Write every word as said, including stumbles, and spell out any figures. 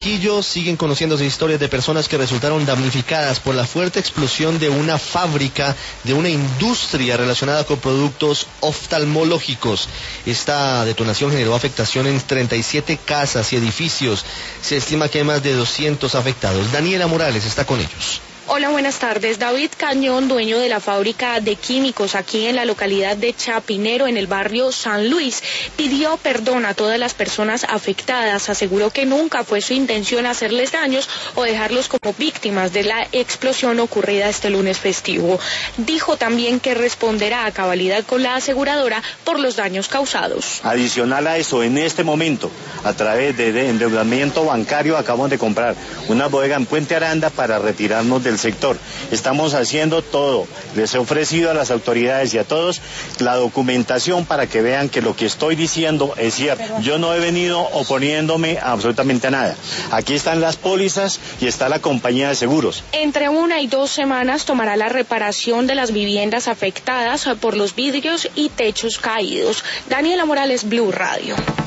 Quillo siguen conociéndose historias de personas que resultaron damnificadas por la fuerte explosión de una fábrica, de una industria relacionada con productos oftalmológicos. Esta detonación generó afectación en treinta y siete casas y edificios. Se estima que hay más de doscientos afectados. Daniela Morales está con ellos. Hola, buenas tardes. David Cañón, dueño de la fábrica de químicos aquí en la localidad de Chapinero, en el barrio San Luis, pidió perdón a todas las personas afectadas. Aseguró que nunca fue su intención hacerles daños o dejarlos como víctimas de la explosión ocurrida este lunes festivo. Dijo también que responderá a cabalidad con la aseguradora por los daños causados. Adicional a eso, en este momento, a través de, de endeudamiento bancario, acabamos de comprar una bodega en Puente Aranda para retirarnos del sector. Estamos haciendo todo. Les he ofrecido a las autoridades y a todos la documentación para que vean que lo que estoy diciendo es cierto. Yo no he venido oponiéndome a absolutamente a nada. Aquí están las pólizas y está la compañía de seguros. Entre una y dos semanas tomará la reparación de las viviendas afectadas por los vidrios y techos caídos. Daniela Morales, Blue Radio.